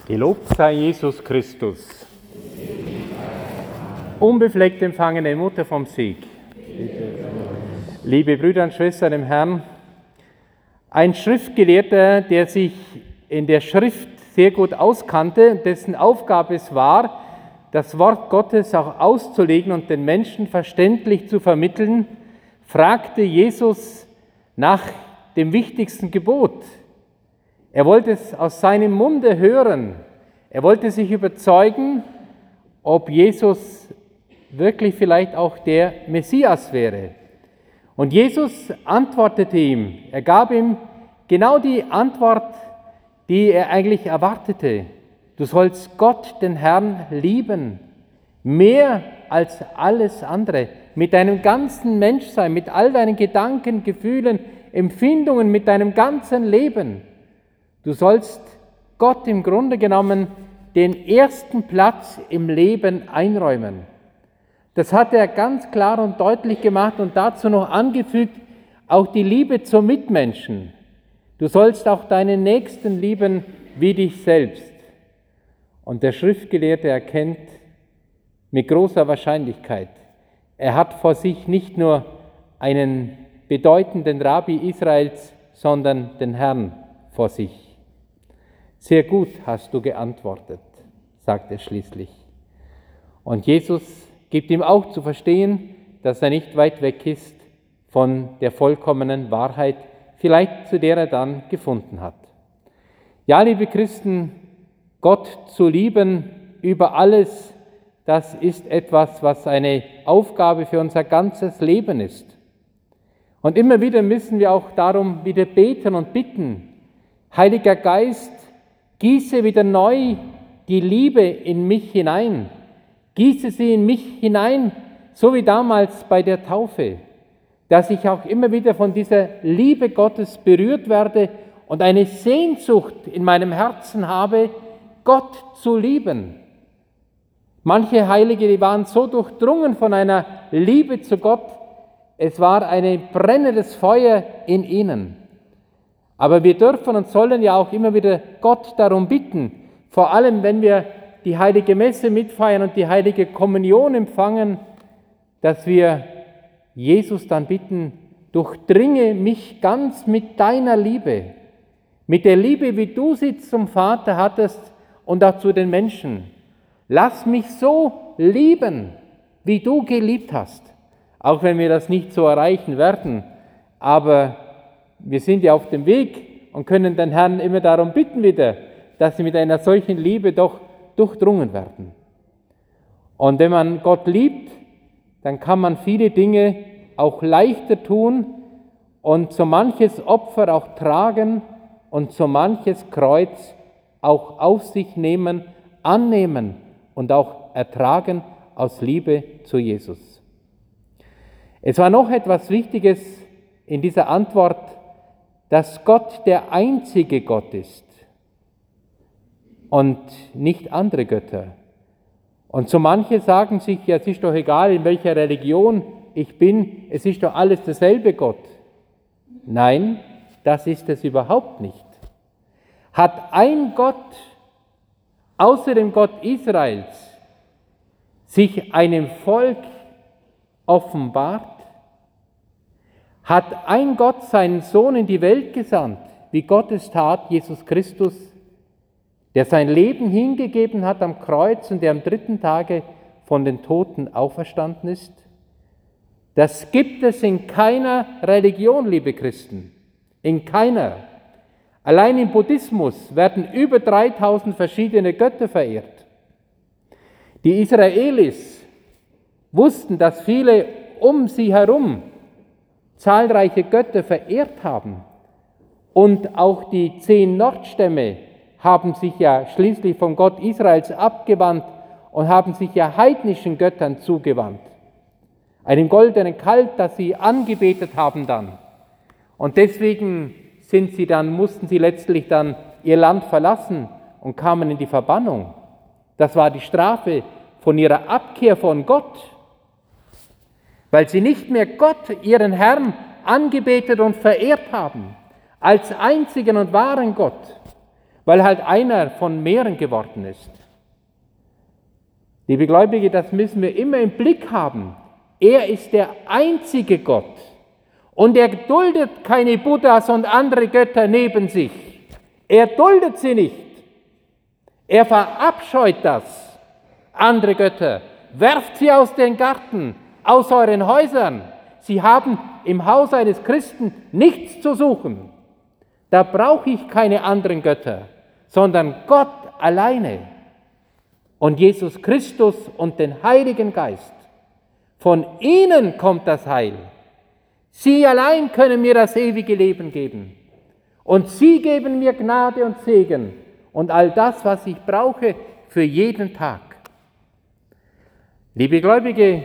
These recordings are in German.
Gelobt sei Jesus Christus. Unbefleckt empfangene Mutter vom Sieg. Liebe Brüder und Schwestern im Herrn, ein Schriftgelehrter, der sich in der Schrift sehr gut auskannte, dessen Aufgabe es war, das Wort Gottes auch auszulegen und den Menschen verständlich zu vermitteln, fragte Jesus nach dem wichtigsten Gebot. Er wollte es aus seinem Munde hören. Er wollte sich überzeugen, ob Jesus wirklich vielleicht auch der Messias wäre. Und Jesus antwortete ihm. Er gab ihm genau die Antwort, die er eigentlich erwartete. Du sollst Gott, den Herrn, lieben, mehr als alles andere, mit deinem ganzen Menschsein, mit all deinen Gedanken, Gefühlen, Empfindungen, mit deinem ganzen Leben. Du sollst Gott im Grunde genommen den ersten Platz im Leben einräumen. Das hat er ganz klar und deutlich gemacht und dazu noch angefügt, auch die Liebe zum Mitmenschen. Du sollst auch deinen Nächsten lieben wie dich selbst. Und der Schriftgelehrte erkennt mit großer Wahrscheinlichkeit, er hat vor sich nicht nur einen bedeutenden Rabbi Israels, sondern den Herrn vor sich. Sehr gut hast du geantwortet, sagt er schließlich. Und Jesus gibt ihm auch zu verstehen, dass er nicht weit weg ist von der vollkommenen Wahrheit, vielleicht zu der er dann gefunden hat. Ja, liebe Christen, Gott zu lieben über alles, das ist etwas, was eine Aufgabe für unser ganzes Leben ist. Und immer wieder müssen wir auch darum wieder beten und bitten. Heiliger Geist, gieße wieder neu die Liebe in mich hinein. Gieße sie in mich hinein, so wie damals bei der Taufe, dass ich auch immer wieder von dieser Liebe Gottes berührt werde und eine Sehnsucht in meinem Herzen habe, Gott zu lieben. Manche Heilige, die waren so durchdrungen von einer Liebe zu Gott, es war ein brennendes Feuer in ihnen. Aber wir dürfen und sollen ja auch immer wieder Gott darum bitten, vor allem wenn wir die Heilige Messe mitfeiern und die Heilige Kommunion empfangen, dass wir Jesus dann bitten, durchdringe mich ganz mit deiner Liebe, mit der Liebe, wie du sie zum Vater hattest und auch zu den Menschen. Lass mich so lieben, wie du geliebt hast, auch wenn wir das nicht so erreichen werden, aber wir sind ja auf dem Weg und können den Herrn immer darum bitten wieder, dass sie mit einer solchen Liebe doch durchdrungen werden. Und wenn man Gott liebt, dann kann man viele Dinge auch leichter tun und so manches Opfer auch tragen und so manches Kreuz auch auf sich nehmen, annehmen und auch ertragen aus Liebe zu Jesus. Es war noch etwas Wichtiges in dieser Antwort, dass Gott der einzige Gott ist und nicht andere Götter. Und so manche sagen sich, ja, es ist doch egal, in welcher Religion ich bin, es ist doch alles derselbe Gott. Nein, das ist es überhaupt nicht. Hat ein Gott, außer dem Gott Israels, sich einem Volk offenbart? Hat ein Gott seinen Sohn in die Welt gesandt, wie Gott es tat, Jesus Christus, der sein Leben hingegeben hat am Kreuz und der am 3. Tage von den Toten auferstanden ist? Das gibt es in keiner Religion, liebe Christen, in keiner. Allein im Buddhismus werden über 3000 verschiedene Götter verehrt. Die Israelis wussten, dass viele um sie herum zahlreiche Götter verehrt haben. Und auch die 10 Nordstämme haben sich ja schließlich vom Gott Israels abgewandt und haben sich ja heidnischen Göttern zugewandt. Einem goldenen Kalb, das sie angebetet haben dann. Und deswegen mussten sie letztlich dann ihr Land verlassen und kamen in die Verbannung. Das war die Strafe von ihrer Abkehr von Gott. Weil sie nicht mehr Gott, ihren Herrn, angebetet und verehrt haben, als einzigen und wahren Gott. weil halt einer von mehreren geworden ist. Liebe Gläubige, das müssen wir immer im Blick haben. Er ist der einzige Gott und er duldet keine Buddhas und andere Götter neben sich. Er duldet sie nicht. Er verabscheut das, andere Götter. Werft sie aus den Garten, aus euren Häusern. Sie haben im Haus eines Christen nichts zu suchen. Da brauche ich keine anderen Götter, sondern Gott alleine und Jesus Christus und den Heiligen Geist. Von ihnen kommt das Heil. Sie allein können mir das ewige Leben geben. Und sie geben mir Gnade und Segen und all das, was ich brauche für jeden Tag. Liebe Gläubige,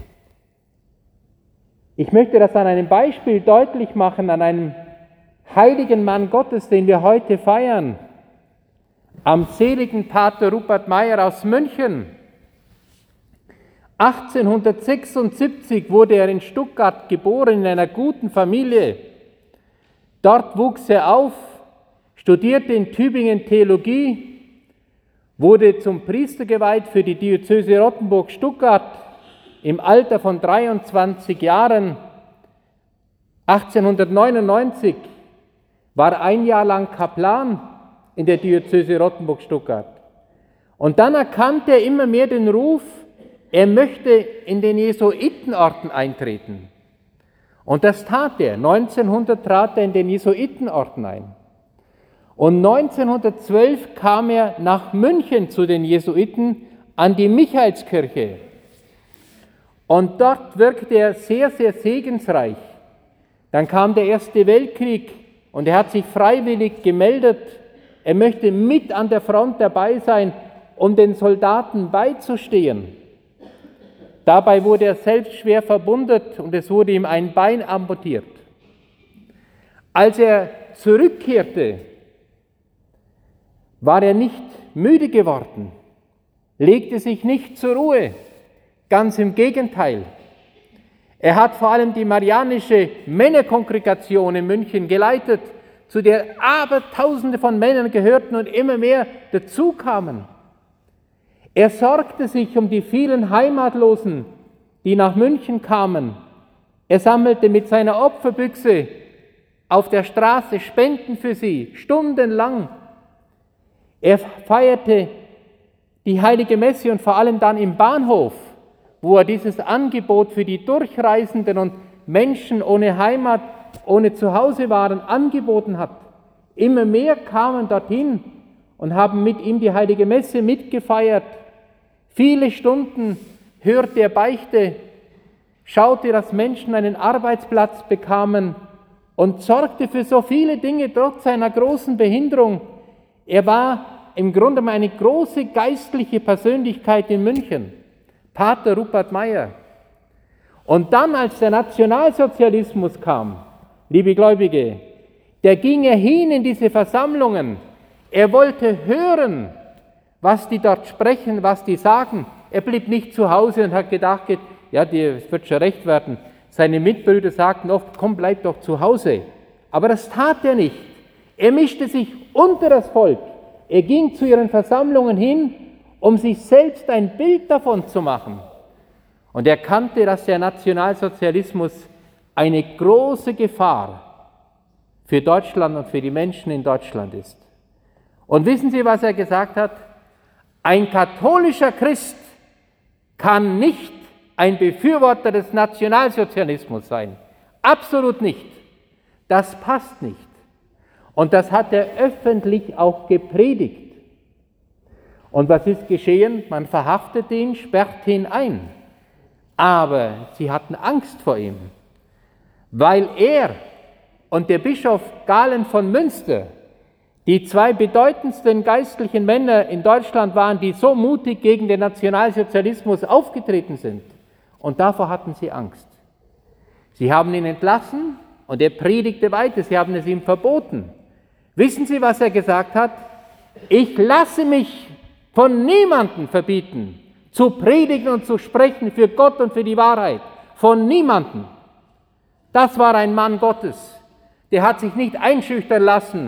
ich möchte das an einem Beispiel deutlich machen, an einem heiligen Mann Gottes, den wir heute feiern, am seligen Pater Rupert Mayr aus München. 1876 wurde er in Stuttgart geboren, in einer guten Familie. Dort wuchs er auf, studierte in Tübingen Theologie, wurde zum Priester geweiht für die Diözese Rottenburg-Stuttgart im Alter von 23 Jahren. 1899 war ein Jahr lang Kaplan in der Diözese Rottenburg-Stuttgart. Und dann erkannte er immer mehr den Ruf, er möchte in den Jesuitenorden eintreten. Und das tat er. 1900 trat er in den Jesuitenorden ein. Und 1912 kam er nach München zu den Jesuiten an die Michaelskirche. Und dort wirkte er sehr, sehr segensreich. Dann kam der Erste Weltkrieg und er hat sich freiwillig gemeldet. Er möchte mit an der Front dabei sein, um den Soldaten beizustehen. Dabei wurde er selbst schwer verwundet und es wurde ihm ein Bein amputiert. Als er zurückkehrte, war er nicht müde geworden, legte sich nicht zur Ruhe, ganz im Gegenteil. Er hat vor allem die marianische Männerkongregation in München geleitet, zu der Abertausende von Männern gehörten und immer mehr dazukamen. Er sorgte sich um die vielen Heimatlosen, die nach München kamen. Er sammelte mit seiner Opferbüchse auf der Straße Spenden für sie, stundenlang. Er feierte die Heilige Messe und vor allem dann im Bahnhof, wo er dieses Angebot für die Durchreisenden und Menschen ohne Heimat, ohne Zuhause waren, angeboten hat. Immer mehr kamen dorthin und haben mit ihm die Heilige Messe mitgefeiert. Viele Stunden hörte er Beichte, schaute, dass Menschen einen Arbeitsplatz bekamen und sorgte für so viele Dinge trotz seiner großen Behinderung. Er war im Grunde eine große geistliche Persönlichkeit in München, Pater Rupert Mayr. Und dann, als der Nationalsozialismus kam, liebe Gläubige, da ging er hin in diese Versammlungen. Er wollte hören, was die dort sprechen, was die sagen. Er blieb nicht zu Hause und hat gedacht, ja, es wird schon recht werden. Seine Mitbrüder sagten oft, komm, bleib doch zu Hause. Aber das tat er nicht. Er mischte sich unter das Volk. Er ging zu ihren Versammlungen hin, um sich selbst ein Bild davon zu machen. Und er kannte, dass der Nationalsozialismus eine große Gefahr für Deutschland und für die Menschen in Deutschland ist. Und wissen Sie, was er gesagt hat? Ein katholischer Christ kann nicht ein Befürworter des Nationalsozialismus sein. Absolut nicht. Das passt nicht. Und das hat er öffentlich auch gepredigt. Und was ist geschehen? Man verhaftete ihn, sperrte ihn ein. Aber sie hatten Angst vor ihm, weil er und der Bischof Galen von Münster, die zwei bedeutendsten geistlichen Männer in Deutschland waren, die so mutig gegen den Nationalsozialismus aufgetreten sind. Und davor hatten sie Angst. Sie haben ihn entlassen und er predigte weiter, sie haben es ihm verboten. Wissen Sie, was er gesagt hat? Ich lasse mich von niemandem verbieten, zu predigen und zu sprechen für Gott und für die Wahrheit. Von niemandem. Das war ein Mann Gottes. Der hat sich nicht einschüchtern lassen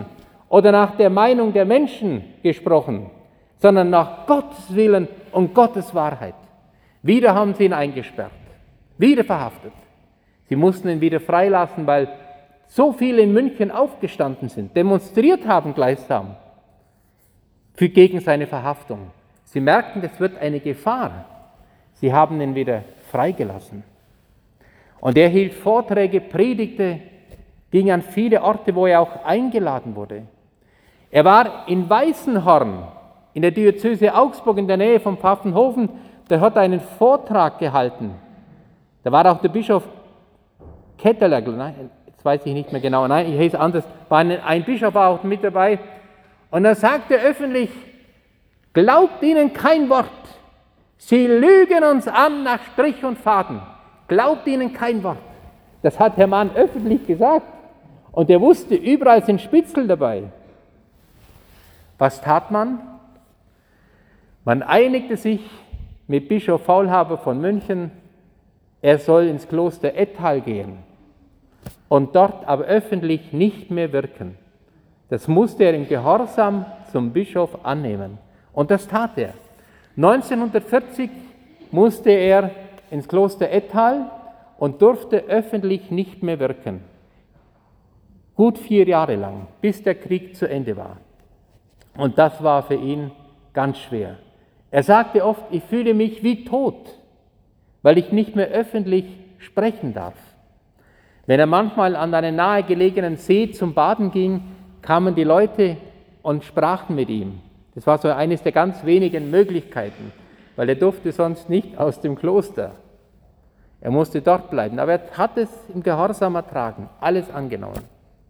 oder nach der Meinung der Menschen gesprochen, sondern nach Gottes Willen und Gottes Wahrheit. Wieder haben sie ihn eingesperrt, wieder verhaftet. Sie mussten ihn wieder freilassen, weil so viele in München aufgestanden sind, demonstriert haben gleichsam gegen seine Verhaftung. Sie merkten, es wird eine Gefahr. Sie haben ihn wieder freigelassen. Und er hielt Vorträge, predigte, ging an viele Orte, wo er auch eingeladen wurde. Er war in Weißenhorn, in der Diözese Augsburg in der Nähe von Pfaffenhofen, der hat einen Vortrag gehalten. Da war auch der Bischof Ketteler, jetzt weiß ich nicht mehr genau, nein, ich hieß anders, war ein Bischof auch mit dabei. Und er sagte öffentlich, glaubt ihnen kein Wort. Sie lügen uns an nach Strich und Faden. Glaubt ihnen kein Wort. Das hat Herr Mann öffentlich gesagt. Und er wusste, überall sind Spitzel dabei. Was tat man? Man einigte sich mit Bischof Faulhaber von München, er soll ins Kloster Ettal gehen und dort aber öffentlich nicht mehr wirken. Das musste er im Gehorsam zum Bischof annehmen. Und das tat er. 1940 musste er ins Kloster Ettal und durfte öffentlich nicht mehr wirken. Gut 4 Jahre lang, bis der Krieg zu Ende war. Und das war für ihn ganz schwer. Er sagte oft, ich fühle mich wie tot, weil ich nicht mehr öffentlich sprechen darf. Wenn er manchmal an einen nahegelegenen See zum Baden ging, kamen die Leute und sprachen mit ihm. Das war so eines der ganz wenigen Möglichkeiten, weil er durfte sonst nicht aus dem Kloster. Er musste dort bleiben, aber er hat es im Gehorsam ertragen, alles angenommen.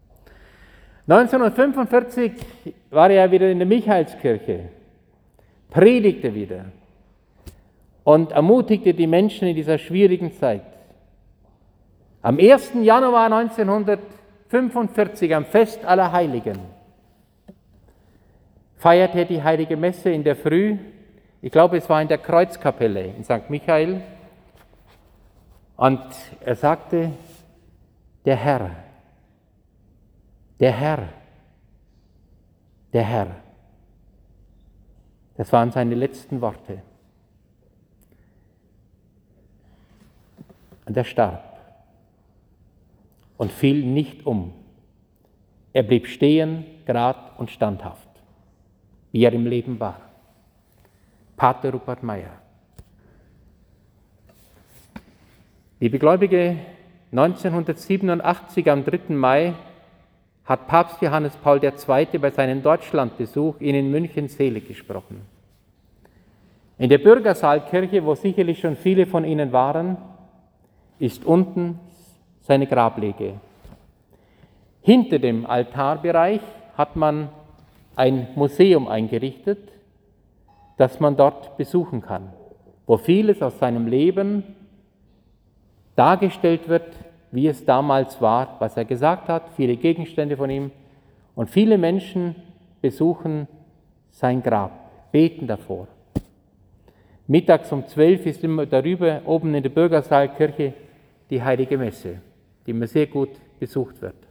1945 war er wieder in der Michaelskirche, predigte wieder und ermutigte die Menschen in dieser schwierigen Zeit. Am 1. Januar 1945, am Fest aller Heiligen, feierte er die Heilige Messe in der Früh. Ich glaube, es war in der Kreuzkapelle in St. Michael. Und er sagte, der Herr, der Herr, der Herr. Das waren seine letzten Worte. Und er starb und fiel nicht um. Er blieb stehen, gerad und standhaft, wie er im Leben war. Pater Rupert Meyer. Liebe Gläubige, 1987 am 3. Mai hat Papst Johannes Paul II. Bei seinem Deutschlandbesuch ihn in München selig gesprochen. In der Bürgersaalkirche, wo sicherlich schon viele von Ihnen waren, ist unten seine Grablege. Hinter dem Altarbereich hat man ein Museum eingerichtet, das man dort besuchen kann, wo vieles aus seinem Leben dargestellt wird, wie es damals war, was er gesagt hat, viele Gegenstände von ihm. Und viele Menschen besuchen sein Grab, beten davor. Mittags um 12 ist immer darüber, oben in der Bürgersaalkirche, die Heilige Messe, die immer sehr gut besucht wird.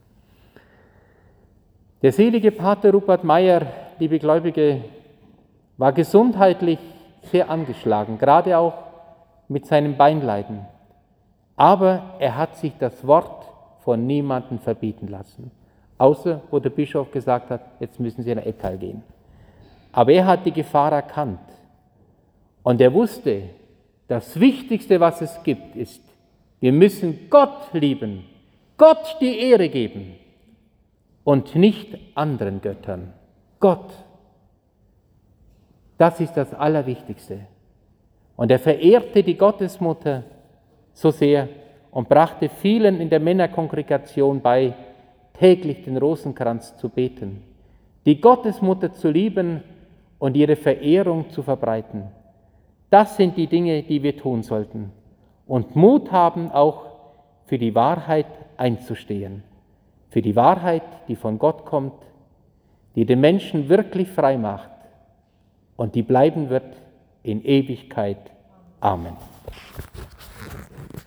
Der selige Pater Rupert Meyer, liebe Gläubige, war gesundheitlich sehr angeschlagen, gerade auch mit seinem Beinleiden. Aber er hat sich das Wort von niemandem verbieten lassen, außer wo der Bischof gesagt hat, jetzt müssen Sie nach Ettal gehen. Aber er hat die Gefahr erkannt und er wusste, das Wichtigste, was es gibt, ist, wir müssen Gott lieben, Gott die Ehre geben und nicht anderen Göttern. Gott, das ist das Allerwichtigste. Und er verehrte die Gottesmutter so sehr und brachte vielen in der Männerkongregation bei, täglich den Rosenkranz zu beten, die Gottesmutter zu lieben und ihre Verehrung zu verbreiten. Das sind die Dinge, die wir tun sollten und Mut haben, auch für die Wahrheit einzustehen, für die Wahrheit, die von Gott kommt, die den Menschen wirklich frei macht und die bleiben wird in Ewigkeit. Amen.